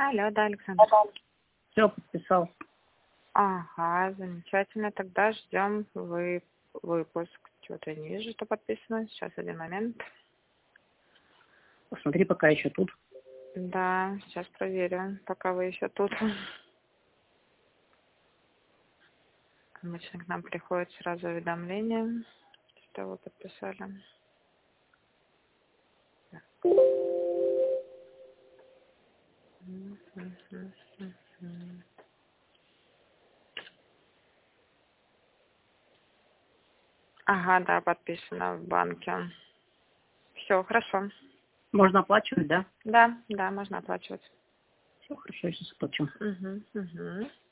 Алло, да, Александр. Все, подписал. Ага, замечательно. Тогда ждем выпуск. Чего-то я не вижу, что подписано. Сейчас, один момент. Посмотри, пока еще тут. Да, сейчас проверю, пока вы еще тут. Обычно к нам приходит сразу уведомление, что вы подписали. Ага, да, подписано в банке. Все, хорошо. Можно оплачивать, да? Да, можно оплачивать. Все хорошо, я сейчас оплачу. Угу.